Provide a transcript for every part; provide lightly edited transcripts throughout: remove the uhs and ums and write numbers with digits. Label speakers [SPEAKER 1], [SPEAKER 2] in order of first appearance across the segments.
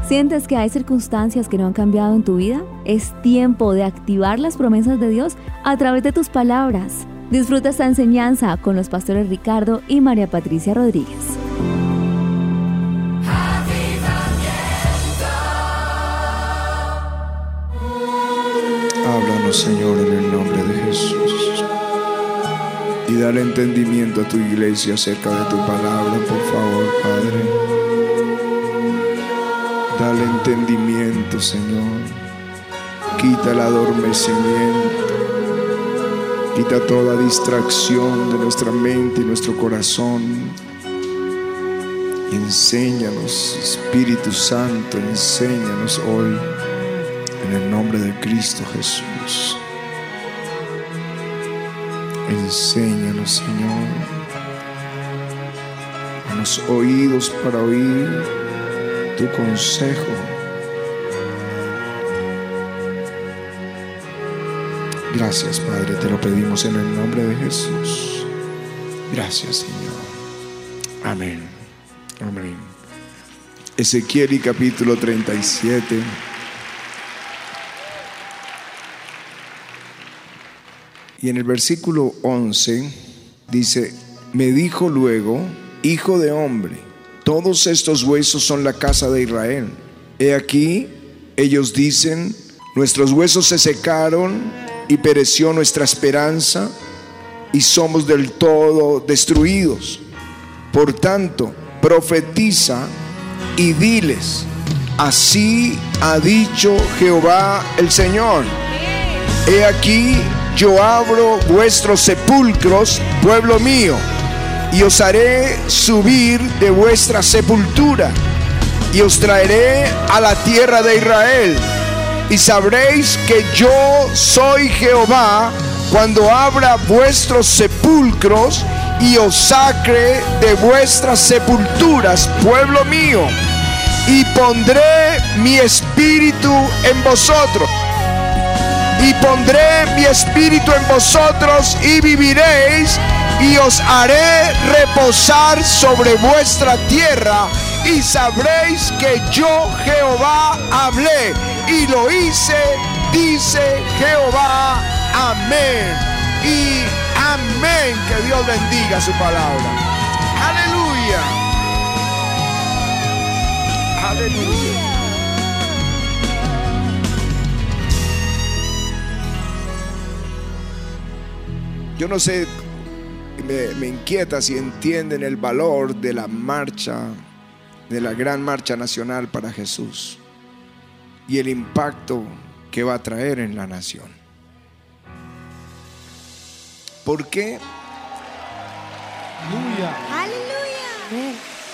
[SPEAKER 1] ¿Sientes que hay circunstancias que no han cambiado en tu vida? Es tiempo de activar las promesas de Dios a través de tus palabras. Disfruta esta enseñanza con los pastores Ricardo y María Patricia Rodríguez.
[SPEAKER 2] Háblanos, Señor, en el nombre de Jesús. Y dale entendimiento a tu iglesia acerca de tu palabra, por favor, Padre. Dale entendimiento, Señor. Quita el adormecimiento. Quita toda distracción de nuestra mente y nuestro corazón. Y enséñanos, Espíritu Santo, enséñanos hoy, en el nombre de Cristo Jesús. Enséñanos, Señor. Danos oídos para oír tu consejo. Gracias, Padre, te lo pedimos en el nombre de Jesús. Gracias, Señor. Amén. Amén. Ezequiel y capítulo 37. Y en el versículo 11 dice: me dijo luego, hijo de hombre, todos estos huesos son la casa de Israel. He aquí, ellos dicen: nuestros huesos se secaron y pereció nuestra esperanza y somos del todo destruidos. Por tanto, profetiza y diles: así ha dicho Jehová el Señor. He aquí, yo abro vuestros sepulcros, pueblo mío, y os haré subir de vuestra sepultura, y os traeré a la tierra de Israel, y sabréis que yo soy Jehová, cuando abra vuestros sepulcros, y os saque de vuestras sepulturas, pueblo mío, y pondré mi espíritu en vosotros. Y pondré mi espíritu en vosotros y viviréis, y os haré reposar sobre vuestra tierra, y sabréis que yo Jehová hablé y lo hice, dice Jehová. Amén y amén. Que Dios bendiga su palabra. Aleluya. Aleluya. Yo no sé, me inquieta si entienden el valor de la marcha, de la gran marcha nacional para Jesús y el impacto que va a traer en la nación. ¿Por qué?
[SPEAKER 3] Aleluya.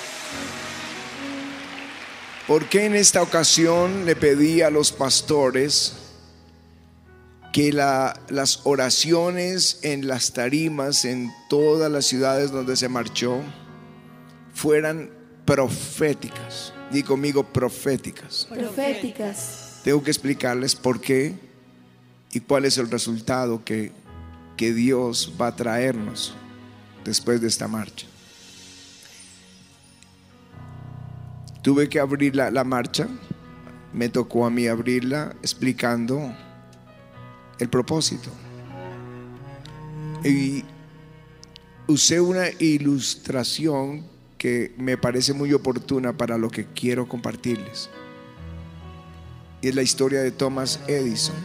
[SPEAKER 2] ¿Por qué en esta ocasión le pedí a los pastores que las oraciones en las tarimas, en todas las ciudades donde se marchó, fueran proféticas? Di conmigo, proféticas.
[SPEAKER 3] Proféticas.
[SPEAKER 2] Tengo que explicarles por qué y cuál es el resultado que Dios va a traernos después de esta marcha. Tuve que abrir la marcha, me tocó a mí abrirla explicando el propósito, y usé una ilustración que me parece muy oportuna para lo que quiero compartirles, y es la historia de Thomas Edison.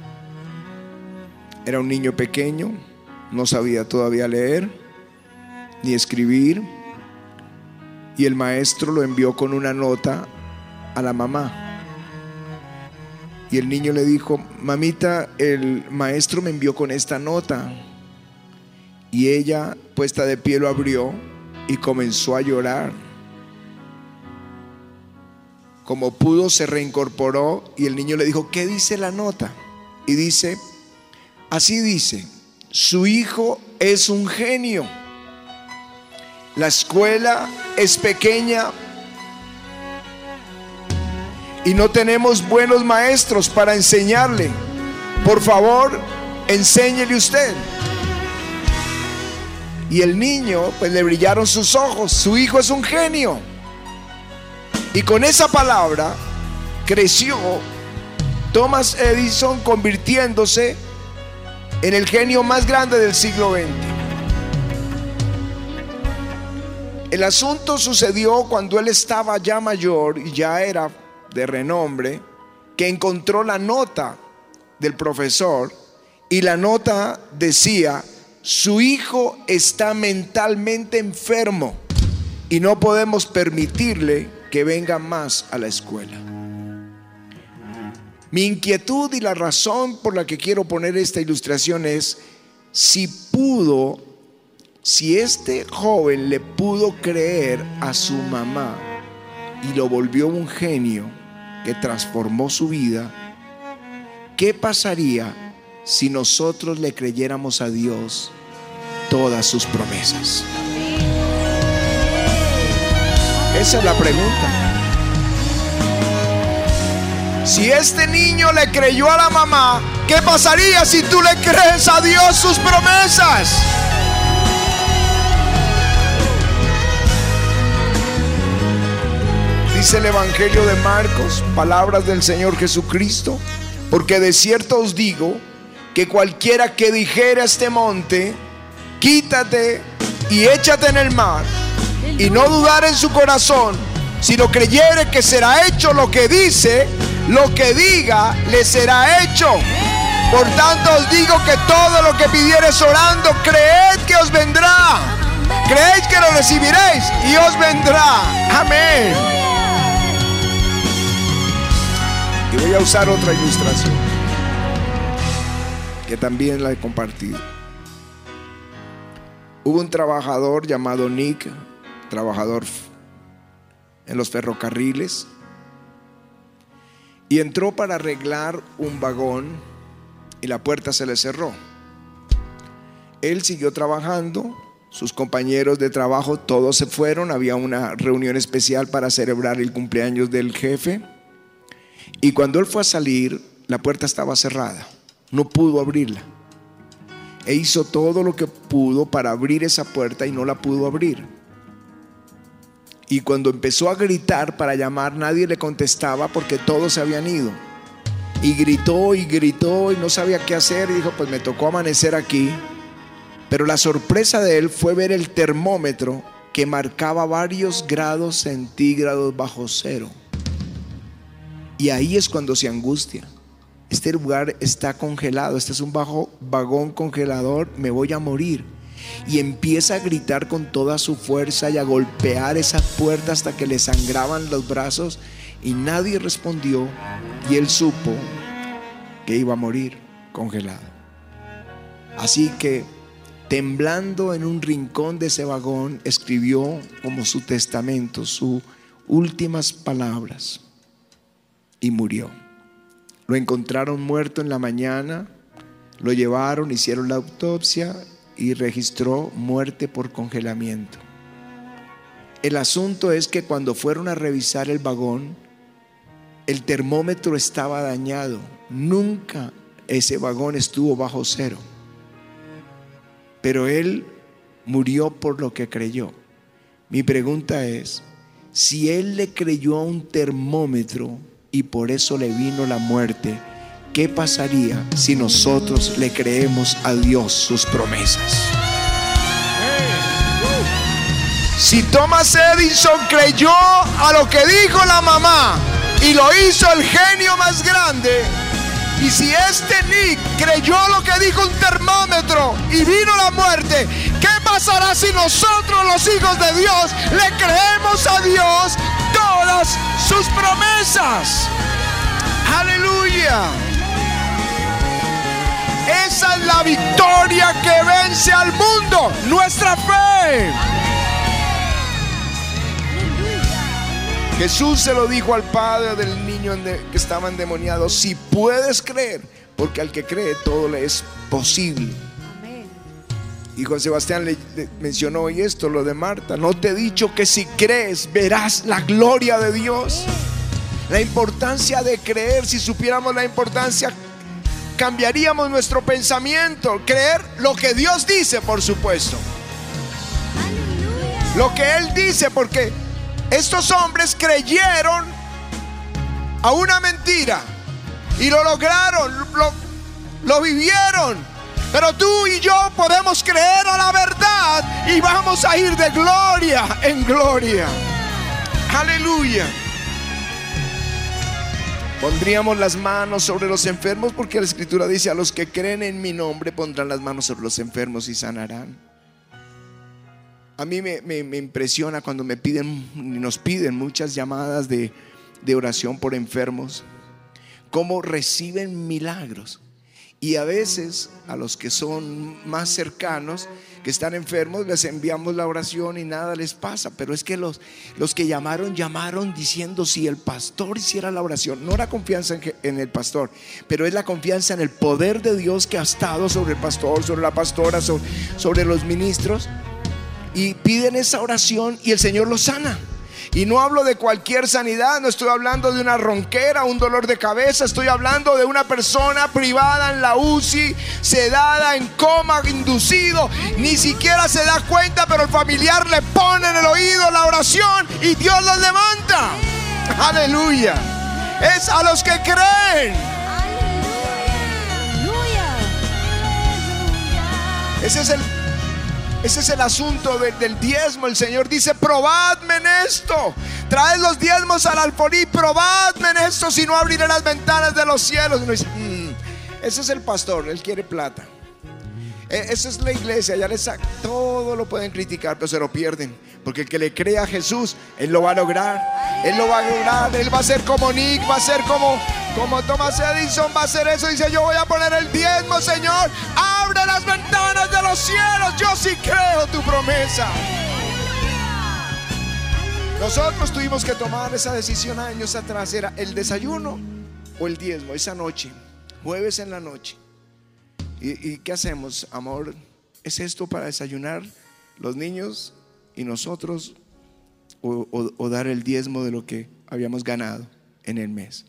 [SPEAKER 2] Era un niño pequeño, no sabía todavía leer ni escribir, y el maestro lo envió con una nota a la mamá. Y el niño le dijo: mamita, el maestro me envió con esta nota. Y ella, puesta de pie, lo abrió y comenzó a llorar. Como pudo, se reincorporó y el niño le dijo: ¿qué dice la nota? Y dice: así dice, su hijo es un genio. La escuela es pequeña y no tenemos buenos maestros para enseñarle. Por favor, enséñele usted. Y el niño, pues le brillaron sus ojos. Su hijo es un genio. Y con esa palabra creció Thomas Edison, convirtiéndose en el genio más grande del siglo XX. El asunto sucedió cuando él estaba ya mayor y ya era de renombre, que encontró la nota del profesor, y la nota decía: su hijo está mentalmente enfermo y no podemos permitirle que venga más a la escuela. Mi inquietud y la razón por la que quiero poner esta ilustración es si este joven le pudo creer a su mamá y lo volvió un genio que transformó su vida, ¿qué pasaría si nosotros le creyéramos a Dios todas sus promesas? Esa es la pregunta. Si este niño le creyó a la mamá, ¿qué pasaría si tú le crees a Dios sus promesas? Dice el Evangelio de Marcos, palabras del Señor Jesucristo: porque de cierto os digo que cualquiera que dijere a este monte, quítate y échate en el mar, y no dudar en su corazón, sino creyere que será hecho lo que dice, lo que diga le será hecho. Por tanto os digo que todo lo que pidiereis orando, creed que os vendrá. Creéis que lo recibiréis y os vendrá. Amén. Y voy a usar otra ilustración que también la he compartido. Hubo un trabajador llamado Nick, trabajador en los ferrocarriles, y entró para arreglar un vagón y la puerta se le cerró. Él siguió trabajando, sus compañeros de trabajo todos se fueron, había una reunión especial para celebrar el cumpleaños del jefe, y cuando él fue a salir, la puerta estaba cerrada, no pudo abrirla. E hizo todo lo que pudo para abrir esa puerta y no la pudo abrir. Y cuando empezó a gritar para llamar, nadie le contestaba porque todos se habían ido. Y gritó y no sabía qué hacer, y dijo: pues me tocó amanecer aquí. Pero la sorpresa de él fue ver el termómetro que marcaba varios grados centígrados bajo cero. Y ahí es cuando se angustia. Este lugar está congelado, este es un vagón congelador, me voy a morir. Y empieza a gritar con toda su fuerza y a golpear esa puerta hasta que le sangraban los brazos, y nadie respondió, y él supo que iba a morir congelado. Así que, temblando en un rincón de ese vagón, escribió como su testamento, sus últimas palabras, y murió. Lo encontraron muerto en la mañana, lo llevaron, hicieron la autopsia y registró muerte por congelamiento. El asunto es que cuando fueron a revisar el vagón, el termómetro estaba dañado. Nunca ese vagón estuvo bajo cero. Pero él murió por lo que creyó. Mi pregunta es: si él le creyó a un termómetro y por eso le vino la muerte, ¿qué pasaría si nosotros le creemos a Dios sus promesas? Si Thomas Edison creyó a lo que dijo la mamá y lo hizo el genio más grande, y si este Nick creyó lo que dijo un termómetro y vino la muerte, ¿qué pasará si nosotros, los hijos de Dios, le creemos a Dios todas sus promesas? ¡Aleluya! Esa es la victoria que vence al mundo, nuestra fe. Jesús se lo dijo al padre del niño que estaba endemoniado: si puedes creer, porque al que cree todo le es posible. Amén. Y Juan Sebastián le mencionó hoy esto, lo de Marta: ¿no te he dicho que si crees verás la gloria de Dios? La importancia de creer. Si supiéramos la importancia, cambiaríamos nuestro pensamiento. Creer lo que Dios dice, por supuesto. Aleluya. Lo que Él dice, porque estos hombres creyeron a una mentira y lo lograron, lo vivieron. Pero tú y yo podemos creer a la verdad y vamos a ir de gloria en gloria. Aleluya. Pondríamos las manos sobre los enfermos, porque la Escritura dice: a los que creen en mi nombre pondrán las manos sobre los enfermos y sanarán. A mí me impresiona cuando nos piden muchas llamadas de oración por enfermos, cómo reciben milagros. Y a veces a los que son más cercanos, que están enfermos, les enviamos la oración y nada les pasa. Pero es que los que llamaron diciendo: si el pastor hiciera la oración. No era confianza en el pastor, pero es la confianza en el poder de Dios que ha estado sobre el pastor, sobre la pastora, sobre los ministros. Y piden esa oración y el Señor los sana. Y no hablo de cualquier sanidad, no estoy hablando de una ronquera, un dolor de cabeza. Estoy hablando de una persona privada en la UCI, sedada, en coma, inducido. Ni siquiera se da cuenta, pero el familiar le pone en el oído la oración y Dios los levanta. Aleluya. Es a los que creen. Ese es el asunto del diezmo. El Señor dice: probadme en esto. Traed los diezmos al alfolí, probadme en esto, si no abriré las ventanas de los cielos. Y uno dice: ese es el pastor, él quiere plata. Esa es la iglesia, ya todo lo pueden criticar, pero se lo pierden. Porque el que le cree a Jesús, él lo va a lograr. Él lo va a lograr. Él va a ser como Nick, va a ser como Thomas Edison, va a hacer eso. Dice: yo voy a poner el diezmo, Señor. Abre las ventanas de los cielos. Yo sí creo tu promesa. Nosotros tuvimos que tomar esa decisión años atrás. Era el desayuno o el diezmo. Esa noche, jueves en la noche. ¿Y qué hacemos, amor? ¿Es esto para desayunar los niños y nosotros, o dar el diezmo de lo que habíamos ganado en el mes?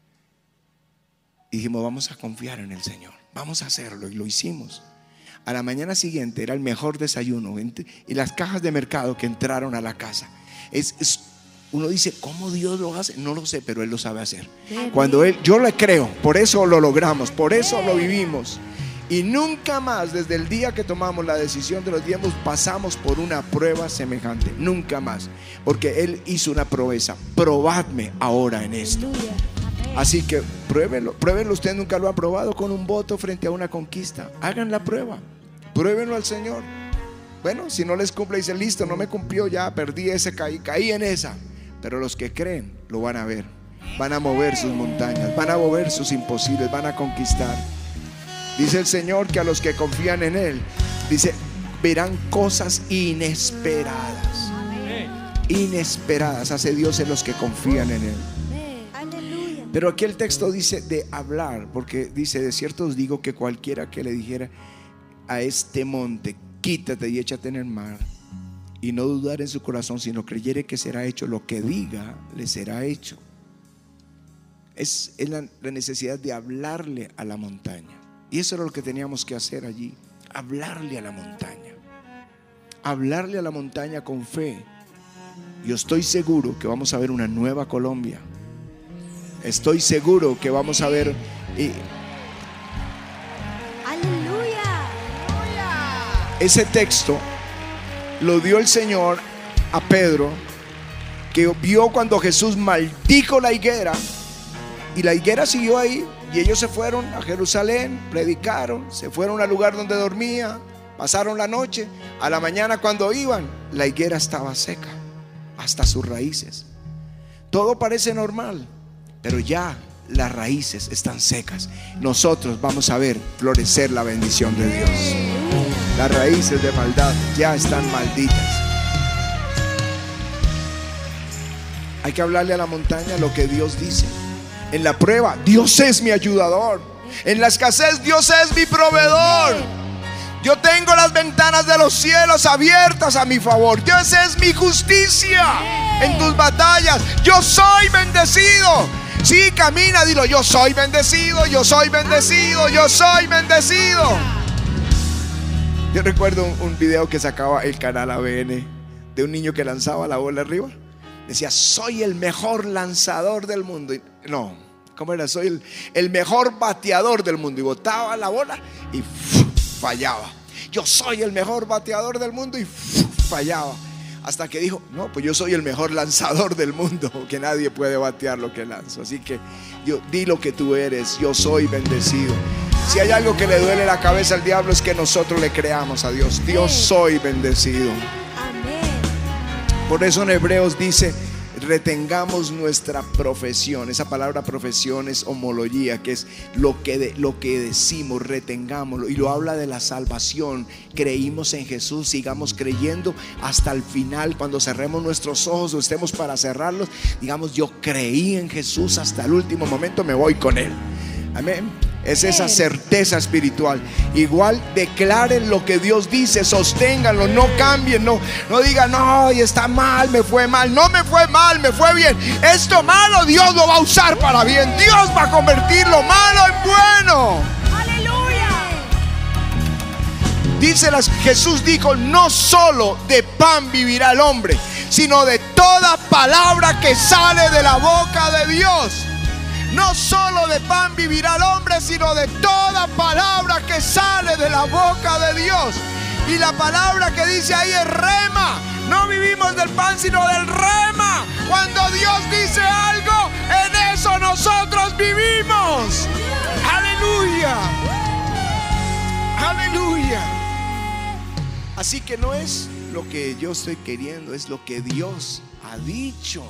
[SPEAKER 2] Y dijimos: vamos a confiar en el Señor, vamos a hacerlo. Y lo hicimos. A la mañana siguiente era el mejor desayuno. Y las cajas de mercado que entraron a la casa, uno dice: ¿cómo Dios lo hace? No lo sé, pero Él lo sabe hacer. Cuando yo le creo, por eso lo logramos, por eso lo vivimos. Y nunca más, desde el día que tomamos la decisión de los diezmos, pasamos por una prueba semejante. Nunca más. Porque Él hizo una promesa: probadme ahora en esto. Así que pruébenlo. Usted nunca lo ha probado con un voto frente a una conquista. Hagan la prueba. Pruébenlo al Señor. Bueno, si no les cumple, dice: listo, no me cumplió, ya perdí ese, caí en esa. Pero los que creen lo van a ver. Van a mover sus montañas, van a mover sus imposibles, van a conquistar. Dice el Señor que a los que confían en Él, dice, verán cosas inesperadas. Inesperadas hace Dios en los que confían en Él. Pero aquí el texto dice de hablar, porque dice: de cierto os digo que cualquiera que le dijera a este monte: quítate y échate en el mar, y no dudar en su corazón, sino creyere que será hecho lo que diga, le será hecho. Es la necesidad de hablarle a la montaña. Y eso era lo que teníamos que hacer allí: hablarle a la montaña. Hablarle a la montaña con fe. Yo estoy seguro que vamos a ver una nueva Colombia. Estoy seguro que vamos a ver.
[SPEAKER 3] Aleluya.
[SPEAKER 2] Ese texto lo dio el Señor a Pedro, que vio cuando Jesús maldijo la higuera. Y la higuera siguió ahí. Y ellos se fueron a Jerusalén, predicaron, se fueron al lugar donde dormía, pasaron la noche. A la mañana, cuando iban, la higuera estaba seca hasta sus raíces. Todo parece normal, pero ya las raíces están secas. Nosotros vamos a ver florecer la bendición de Dios. Las raíces de maldad ya están malditas. Hay que hablarle a la montaña lo que Dios dice. En la prueba, Dios es mi ayudador. En la escasez, Dios es mi proveedor. Yo tengo las ventanas de los cielos abiertas a mi favor. Dios es mi justicia en tus batallas. Yo soy bendecido. Sí, camina, dilo: yo soy bendecido, yo soy bendecido, yo soy bendecido. Yo recuerdo un video que sacaba el canal ABN de un niño que lanzaba la bola arriba. Decía, soy el mejor lanzador del mundo. No, ¿cómo era? Soy el mejor bateador del mundo. Y botaba la bola y fallaba. Yo soy el mejor bateador del mundo y fallaba. Hasta que dijo, no, pues yo soy el mejor lanzador del mundo, que nadie puede batear lo que lanzo. Así que yo, di lo que tú eres, yo soy bendecido. Si hay algo que le duele la cabeza al diablo, es que nosotros le creamos a Dios. Dios, soy bendecido. Por eso en Hebreos dice, retengamos nuestra profesión. Esa palabra profesión es homología, que es lo que decimos, retengámoslo. Y lo habla de la salvación. Creímos en Jesús, sigamos creyendo hasta el final. Cuando cerremos nuestros ojos o estemos para cerrarlos, digamos, yo creí en Jesús hasta el último momento, me voy con Él. Amén. Es esa certeza espiritual. Igual declaren lo que Dios dice, sosténganlo, no cambien, no digan, no, y está mal, me fue mal. No me fue mal, me fue bien. Esto malo Dios lo va a usar para bien. Dios va a convertir lo malo en bueno.
[SPEAKER 3] Aleluya.
[SPEAKER 2] Jesús dijo, no solo de pan vivirá el hombre, sino de toda palabra que sale de la boca de Dios. No solo de pan vivirá el hombre, sino de toda palabra que sale de la boca de Dios. Y la palabra que dice ahí es rema. No vivimos del pan, sino del rema. Cuando Dios dice algo, en eso nosotros vivimos. Aleluya. Aleluya. Así que no es lo que yo estoy queriendo, es lo que Dios ha dicho.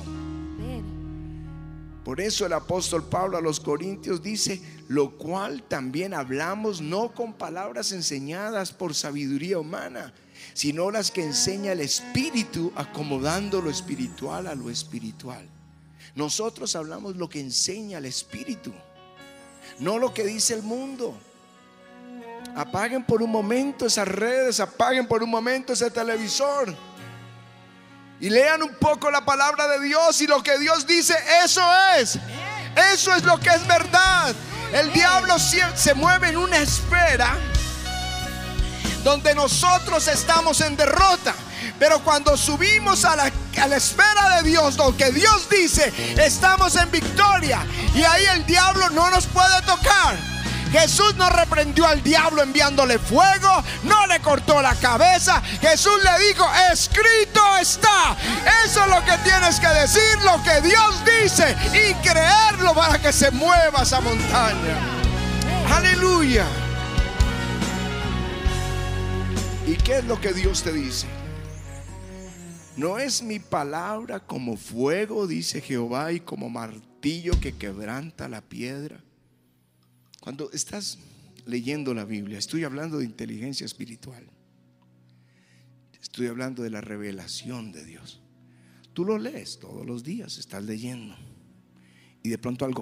[SPEAKER 2] Por eso el apóstol Pablo a los Corintios dice, lo cual también hablamos no con palabras enseñadas por sabiduría humana, sino las que enseña el Espíritu, acomodando lo espiritual a lo espiritual. Nosotros hablamos lo que enseña el Espíritu, no lo que dice el mundo. Apaguen por un momento esas redes, apaguen por un momento ese televisor y lean un poco la palabra de Dios. Y lo que Dios dice, eso es lo que es verdad. El diablo se mueve en una esfera donde nosotros estamos en derrota, pero cuando subimos a la esfera de Dios, lo que Dios dice, estamos en victoria. Y ahí el diablo no nos puede tocar. Jesús no reprendió al diablo enviándole fuego, no le cortó la cabeza. Jesús le dijo, escrito está. Eso es lo que tienes que decir, lo que Dios dice, y creerlo para que se mueva esa montaña. Aleluya. ¿Y qué es lo que Dios te dice? No es mi palabra como fuego, dice Jehová, y como martillo que quebranta la piedra. Cuando estás leyendo la Biblia, estoy hablando de inteligencia espiritual. Estoy hablando de la revelación de Dios. Tú lo lees todos los días, estás leyendo, y de pronto algo,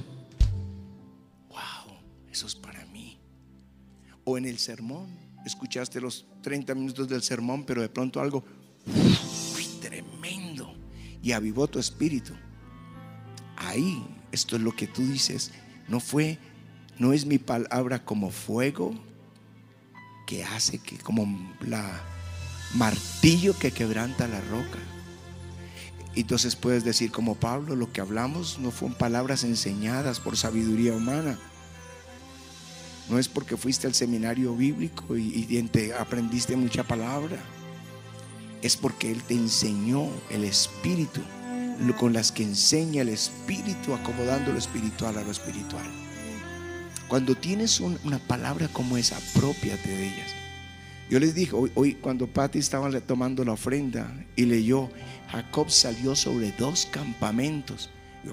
[SPEAKER 2] wow, eso es para mí. O en el sermón, escuchaste los 30 minutos del sermón, pero de pronto algo tremendo y avivó tu espíritu. Ahí, esto es lo que tú dices. No es mi palabra como fuego que hace que, como la martillo que quebranta la roca. Entonces puedes decir como Pablo, lo que hablamos no fueron palabras enseñadas por sabiduría humana. No es porque fuiste al seminario bíblico y te aprendiste mucha palabra. Es porque Él te enseñó el Espíritu, con las que enseña el Espíritu, acomodando lo espiritual a lo espiritual. Cuando tienes una palabra como esa, aprópiate de ellas. Yo les dije hoy cuando Pati estaba tomando la ofrenda y leyó, Jacob salió sobre 2 campamentos.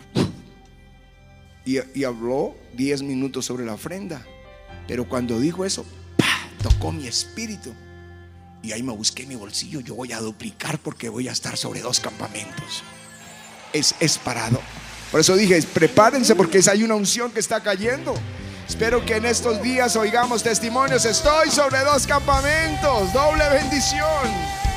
[SPEAKER 2] Y habló 10 minutos sobre la ofrenda. Pero cuando dijo eso, tocó mi espíritu. Y ahí me busqué en mi bolsillo. Yo voy a duplicar porque voy a estar sobre 2 campamentos. Es parado. Por eso dije, prepárense porque hay una unción que está cayendo. Espero que en estos días oigamos testimonios. Estoy sobre 2 campamentos, doble bendición.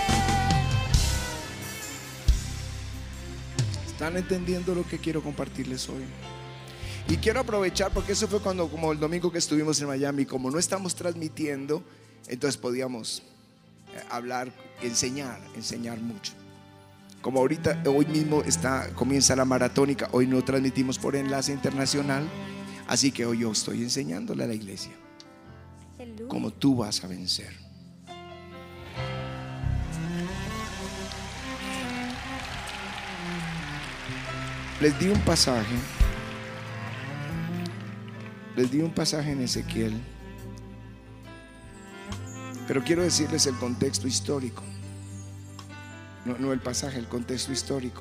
[SPEAKER 2] ¿Están entendiendo lo que quiero compartirles hoy? Y quiero aprovechar porque eso fue como el domingo que estuvimos en Miami. Como no estamos transmitiendo, entonces podíamos hablar, enseñar mucho. Como ahorita, hoy mismo comienza la maratónica, hoy no transmitimos por enlace internacional, así que hoy yo estoy enseñándole a la iglesia cómo tú vas a vencer. Les di un pasaje en Ezequiel, pero quiero decirles el contexto histórico. No el pasaje, el contexto histórico.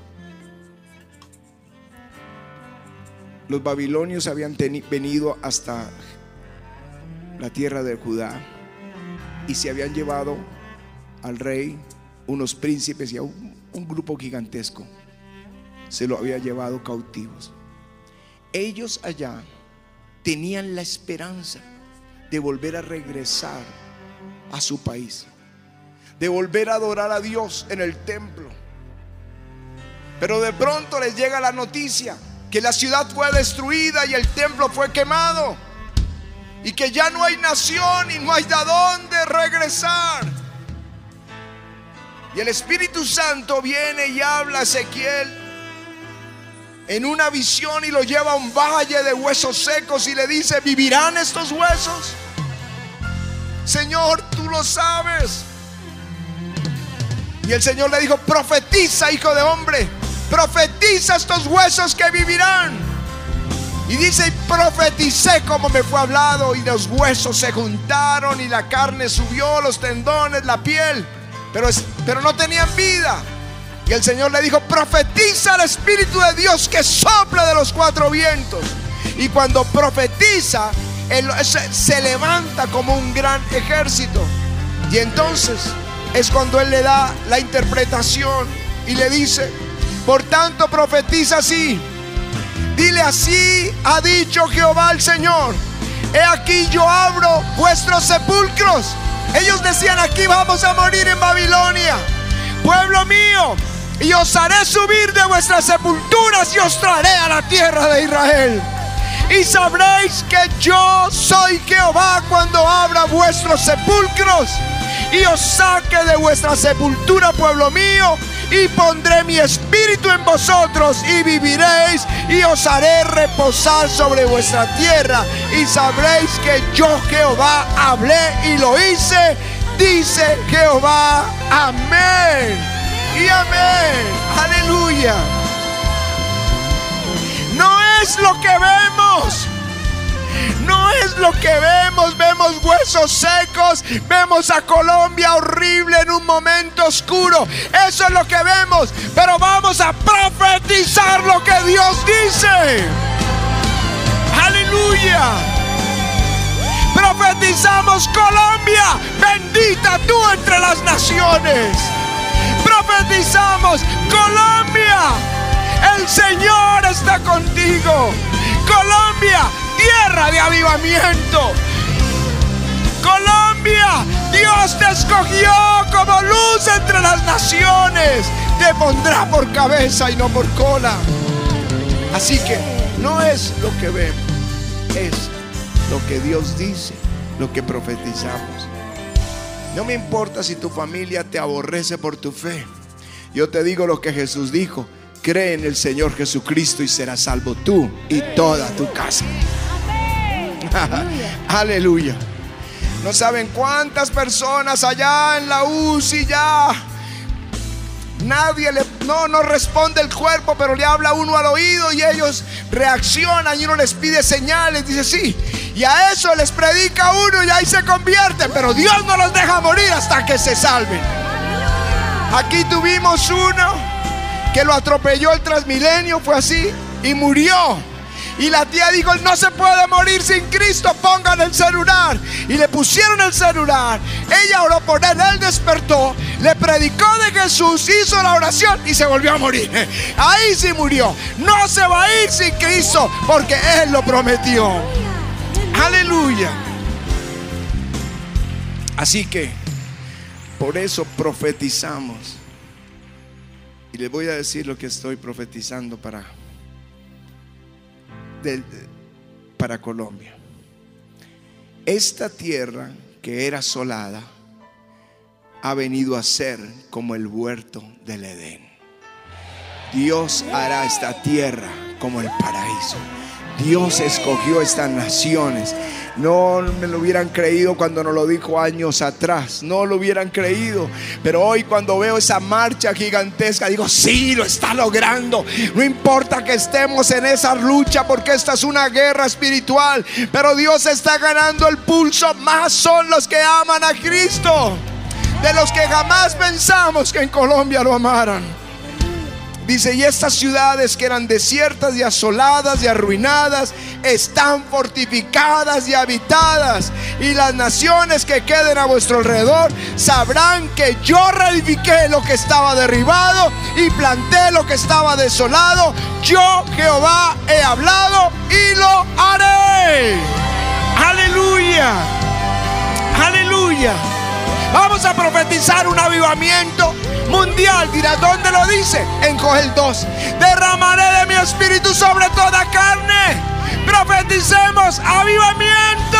[SPEAKER 2] Los babilonios habían venido hasta la tierra de Judá y se habían llevado al rey, unos príncipes y a un grupo gigantesco. Se lo había llevado cautivos. Ellos allá tenían la esperanza de volver a regresar a su país, de volver a adorar a Dios en el templo. Pero de pronto les llega la noticia que la ciudad fue destruida y el templo fue quemado, y que ya no hay nación y no hay de dónde regresar. Y el Espíritu Santo viene y habla a Ezequiel en una visión y lo lleva a un valle de huesos secos y le dice: ¿vivirán estos huesos? Señor, tú lo sabes. Y el Señor le dijo: profetiza, hijo de hombre, profetiza estos huesos que vivirán. Y dice: profeticé como me fue hablado, y los huesos se juntaron y la carne subió, los tendones, la piel, pero no tenían vida. Y el Señor le dijo: profetiza al Espíritu de Dios que sopla de los cuatro vientos. Y cuando profetiza, él se levanta como un gran ejército. Y entonces es cuando Él le da la interpretación y le dice: por tanto profetiza así, dile: así ha dicho Jehová el Señor, he aquí yo abro vuestros sepulcros. Ellos decían: aquí vamos a morir en Babilonia, pueblo mío, y os haré subir de vuestras sepulturas y os traeré a la tierra de Israel. Y sabréis que yo soy Jehová cuando abra vuestros sepulcros y os saque de vuestra sepultura, pueblo mío, y pondré mi espíritu en vosotros y viviréis, y os haré reposar sobre vuestra tierra, y sabréis que yo Jehová hablé y lo hice, dice Jehová. Amén y amén. Aleluya. No es lo que vemos. No es lo que vemos. Vemos huesos secos. Vemos a Colombia horrible en un momento oscuro. Eso es lo que vemos. Pero vamos a profetizar lo que Dios dice. Aleluya. Profetizamos: Colombia, bendita tú entre las naciones. Profetizamos: Colombia, el Señor está contigo. Colombia, tierra de avivamiento. Colombia, Dios te escogió como luz entre las naciones. Te pondrá por cabeza y no por cola. Así que no es lo que vemos, es lo que Dios dice, lo que profetizamos. No me importa si tu familia te aborrece por tu fe. Yo te digo lo que Jesús dijo: cree en el Señor Jesucristo y serás salvo tú y toda tu casa. Aleluya. No saben cuántas personas allá en la UCI ya nadie no responde el cuerpo, pero le habla uno al oído y ellos reaccionan y uno les pide señales, dice sí, y a eso les predica uno y ahí se convierten, pero Dios no los deja morir hasta que se salven. Aquí tuvimos uno que lo atropelló el Transmilenio, fue así, y murió. Y la tía dijo: no se puede morir sin Cristo, pongan el celular. Y le pusieron el celular. Ella oró por él, él despertó, le predicó de Jesús, hizo la oración y se volvió a morir. Ahí sí murió. No se va a ir sin Cristo porque Él lo prometió. Aleluya. Así que por eso profetizamos. Y les voy a decir lo que estoy profetizando para Colombia. Esta tierra que era asolada ha venido a ser como el huerto del Edén. Dios hará esta tierra como el paraíso. Dios escogió estas naciones. No me lo hubieran creído cuando nos lo dijo años atrás. No lo hubieran creído. Pero hoy, cuando veo esa marcha gigantesca, digo, sí, lo está logrando. No importa que estemos en esa lucha, porque esta es una guerra espiritual, pero Dios está ganando el pulso. Más son los que aman a Cristo de los que jamás pensamos que en Colombia lo amaran. Dice, y estas ciudades que eran desiertas y asoladas y arruinadas están fortificadas y habitadas, y las naciones que queden a vuestro alrededor sabrán que yo reedifiqué lo que estaba derribado y planté lo que estaba desolado. Yo, Jehová, he hablado y lo haré. Aleluya, aleluya. Vamos a profetizar un avivamiento mundial. Dirás, ¿dónde lo dice? En Joel 2. Derramaré de mi espíritu sobre toda carne. Profeticemos avivamiento.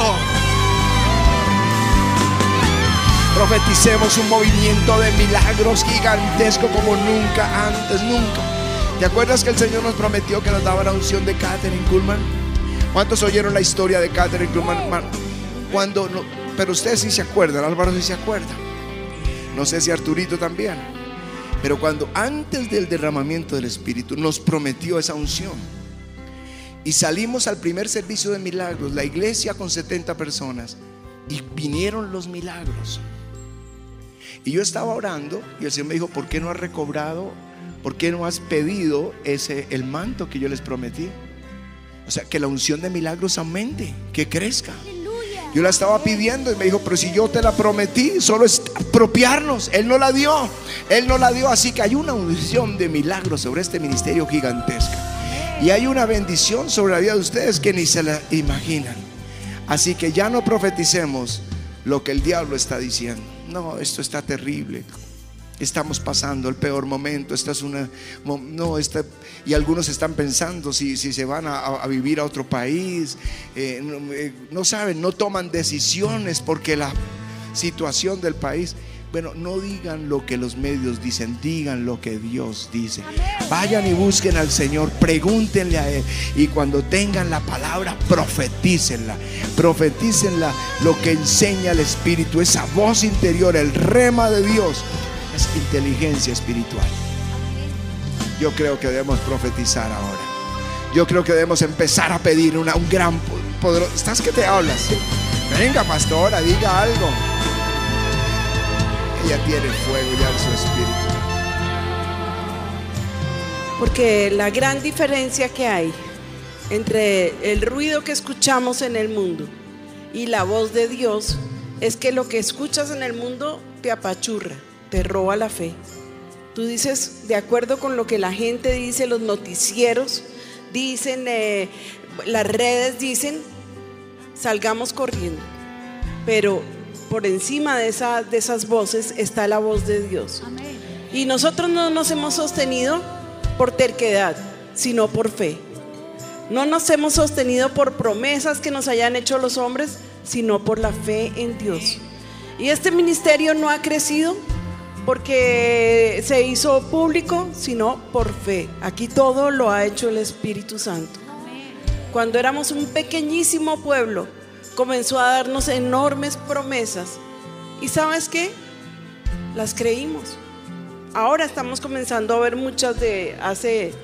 [SPEAKER 2] Profeticemos un movimiento de milagros gigantesco como nunca antes, nunca. ¿Te acuerdas que el Señor nos prometió que nos daba la unción de Kathryn Kuhlman? ¿Cuántos oyeron la historia de Kathryn Kuhlman? Cuando no, pero ustedes sí se acuerdan, Álvaro sí se acuerda. No sé si Arturito también. Pero cuando antes del derramamiento del Espíritu nos prometió esa unción, y salimos al primer servicio de milagros, la iglesia con 70 personas, y vinieron los milagros. Y yo estaba orando y el Señor me dijo, ¿por qué no has recobrado? ¿Por qué no has pedido el manto que yo les prometí? O sea, que la unción de milagros aumente, que crezca. Yo la estaba pidiendo y me dijo, pero si yo te la prometí, solo es apropiarnos. Él no la dio, Él no la dio. Así que hay una unción de milagros sobre este ministerio gigantesca, y hay una bendición sobre la vida de ustedes que ni se la imaginan. Así que ya no profeticemos lo que el diablo está diciendo. No, esto está terrible, estamos pasando el peor momento. Esta es una, no, y algunos están pensando si se van a vivir a otro país. No saben, no toman decisiones porque la situación del país. Bueno, no digan lo que los medios dicen, digan lo que Dios dice. Vayan y busquen al Señor, pregúntenle a Él, y cuando tengan la palabra, profetícenla. Profetícenla lo que enseña el Espíritu, esa voz interior, el rema de Dios. Es inteligencia espiritual. Yo creo que debemos profetizar ahora. Yo creo que debemos empezar a pedir un gran poder. ¿Estás que te hablas? Venga, pastora, diga algo. Ella tiene fuego ya en su espíritu.
[SPEAKER 4] Porque la gran diferencia que hay entre el ruido que escuchamos en el mundo y la voz de Dios es que lo que escuchas en el mundo te apachurra, te roba la fe. Tú dices, de acuerdo con lo que la gente dice, los noticieros dicen, las redes dicen, salgamos corriendo. Pero por encima de esas voces está la voz de Dios. Amén. Y nosotros no nos hemos sostenido por terquedad, sino por fe. No nos hemos sostenido por promesas que nos hayan hecho los hombres, sino por la fe en Dios. Y este ministerio no ha crecido porque se hizo público, sino por fe. Aquí todo lo ha hecho el Espíritu Santo. Cuando éramos un pequeñísimo pueblo, comenzó a darnos enormes promesas. ¿Y sabes qué? Las creímos. Ahora estamos comenzando a ver muchas de hace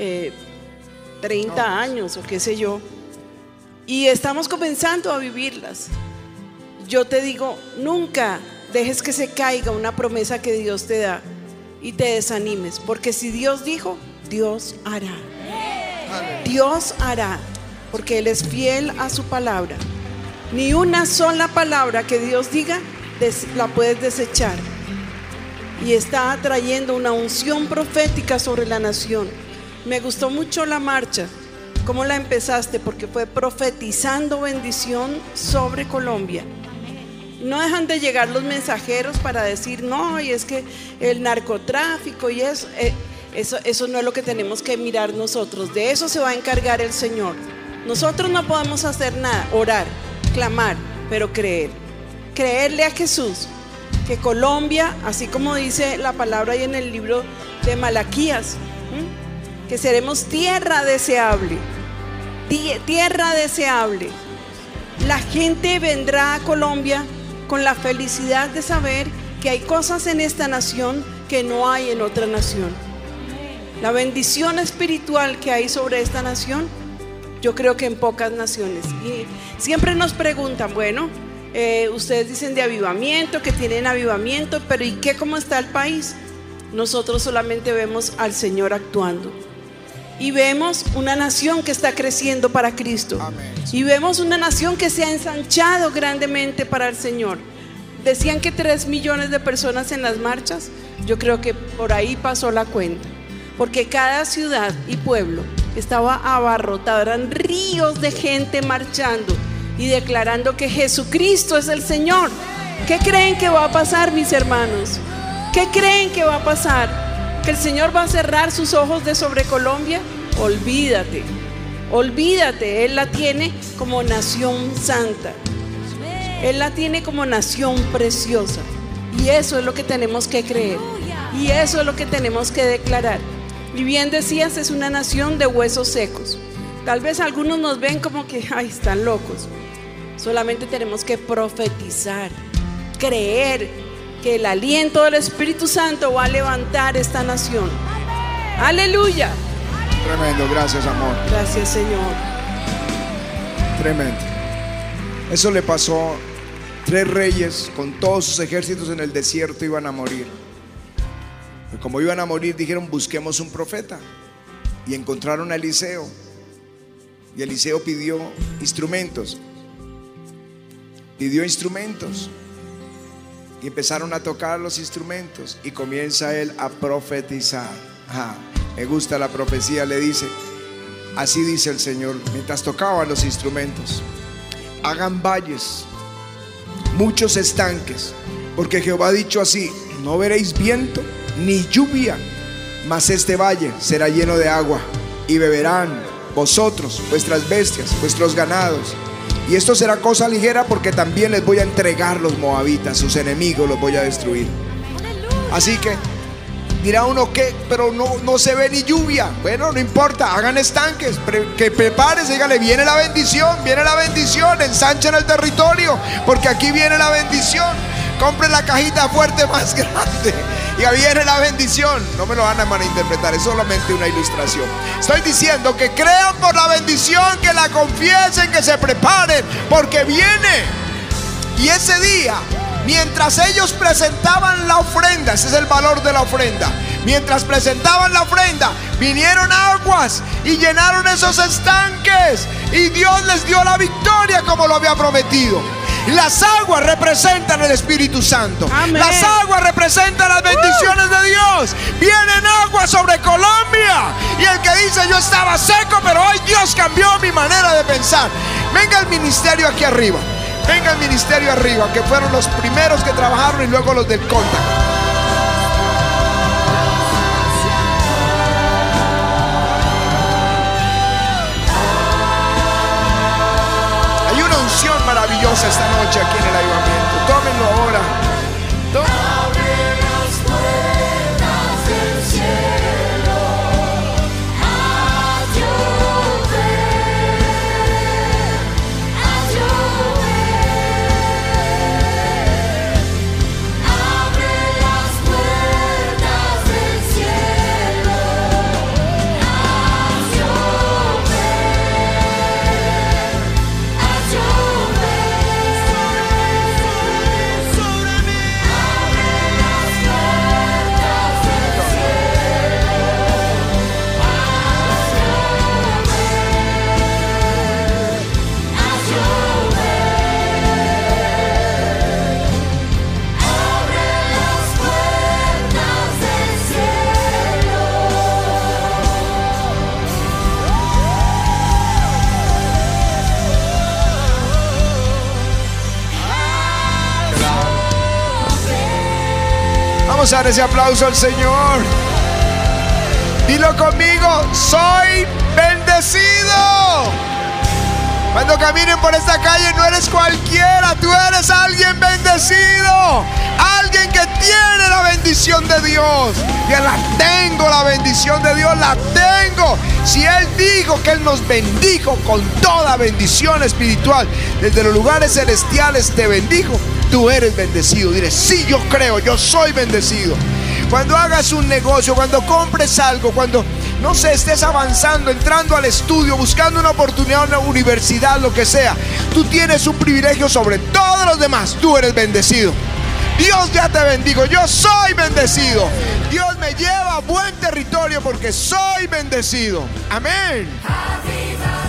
[SPEAKER 4] 30 años o qué sé yo. Y estamos comenzando a vivirlas. Yo te digo, nunca dejes que se caiga una promesa que Dios te da y te desanimes. Porque si Dios dijo, Dios hará. Dios hará, porque Él es fiel a su palabra. Ni una sola palabra que Dios diga la puedes desechar. Y está trayendo una unción profética sobre la nación. Me gustó mucho la marcha. ¿Cómo la empezaste? Porque fue profetizando bendición sobre Colombia. No dejan de llegar los mensajeros para decir, no, y es que el narcotráfico y eso no es lo que tenemos que mirar nosotros. De eso se va a encargar el Señor. Nosotros no podemos hacer nada, orar, clamar, pero creerle a Jesús que Colombia, así como dice la palabra ahí en el libro de Malaquías, que seremos tierra deseable. Tierra deseable. La gente vendrá a Colombia con la felicidad de saber que hay cosas en esta nación que no hay en otra nación. La bendición espiritual que hay sobre esta nación, yo creo que en pocas naciones. Y siempre nos preguntan, bueno, ustedes dicen de avivamiento, que tienen avivamiento, pero ¿y qué? ¿Cómo está el país? Nosotros solamente vemos al Señor actuando. Y vemos una nación que está creciendo para Cristo.
[SPEAKER 2] Amén.
[SPEAKER 4] Y vemos una nación que se ha ensanchado grandemente para el Señor. Decían que 3 millones de personas en las marchas. Yo creo que por ahí pasó la cuenta, porque cada ciudad y pueblo estaba abarrotado. Eran ríos de gente marchando y declarando que Jesucristo es el Señor. ¿Qué creen que va a pasar, mis hermanos? ¿Qué creen que va a pasar? ¿Que el Señor va a cerrar sus ojos de sobre Colombia? Olvídate, olvídate. Él la tiene como nación santa. Él la tiene como nación preciosa. Y eso es lo que tenemos que creer. Y eso es lo que tenemos que declarar. Y bien decías, es una nación de huesos secos. Tal vez algunos nos ven como que, ay, están locos. Solamente tenemos que profetizar, creer que el aliento del Espíritu Santo va a levantar esta nación. Aleluya.
[SPEAKER 2] Tremendo, gracias, amor.
[SPEAKER 4] Gracias, Señor.
[SPEAKER 2] Tremendo. Eso le pasó. 3 reyes con todos sus ejércitos en el desierto iban a morir. Y como iban a morir, dijeron: busquemos un profeta. Y encontraron a Eliseo. Y Eliseo pidió instrumentos. Y empezaron a tocar los instrumentos. Y comienza él a profetizar. Me gusta la profecía, le dice: así dice el Señor. Mientras tocaban los instrumentos: hagan valles, muchos estanques, porque Jehová ha dicho así: no veréis viento ni lluvia, mas este valle será lleno de agua, y beberán vosotros, vuestras bestias, vuestros ganados. Y esto será cosa ligera, porque también les voy a entregar los moabitas, sus enemigos los voy a destruir. Así que dirá uno: ¿qué? Pero no se ve ni lluvia. Bueno, no importa, hagan estanques, que prepárense, díganle: viene la bendición, ensanchen el territorio, porque aquí viene la bendición. Compren la cajita fuerte más grande, y viene la bendición. No me lo van a malinterpretar, es solamente una ilustración. Estoy diciendo que crean por la bendición, que la confiesen, que se preparen, porque viene. Y ese día, mientras ellos presentaban la ofrenda, ese es el valor de la ofrenda. Mientras presentaban la ofrenda, vinieron aguas y llenaron esos estanques, y Dios les dio la victoria como lo había prometido. Las aguas representan el Espíritu Santo. Amén. Las aguas representan las bendiciones de Dios. Vienen aguas sobre Colombia. Y el que dice: yo estaba seco, pero hoy Dios cambió mi manera de pensar. Venga el ministerio aquí arriba. Venga el ministerio arriba, que fueron los primeros que trabajaron, y luego los del contact. Hay una unción maravillosa esta noche aquí en el avivamiento. Tómenlo ahora.
[SPEAKER 5] Abre las puertas del cielo, haz llover, haz llover. Abre las puertas del cielo, haz llover, haz llover sobre mí.
[SPEAKER 2] Vamos a dar ese aplauso al Señor. Dilo conmigo: soy bendecido. Cuando Cuando caminen por esta calle no eres cualquiera, tú eres alguien bendecido, alguien que tiene la bendición de Dios. Yo la tengo, la bendición de Dios la tengo. Si Él dijo que Él nos bendijo con toda bendición espiritual, desde los lugares celestiales te bendijo, tú eres bendecido. Dile, sí, yo creo, yo soy bendecido. Cuando hagas un negocio, cuando compres algo, cuando, no sé, estés avanzando, entrando al estudio, buscando una oportunidad en la universidad, lo que sea, tú tienes un privilegio sobre todos los demás. Tú eres bendecido. Dios ya te bendijo. Yo soy bendecido. Dios me lleva a buen territorio porque soy bendecido. Amén.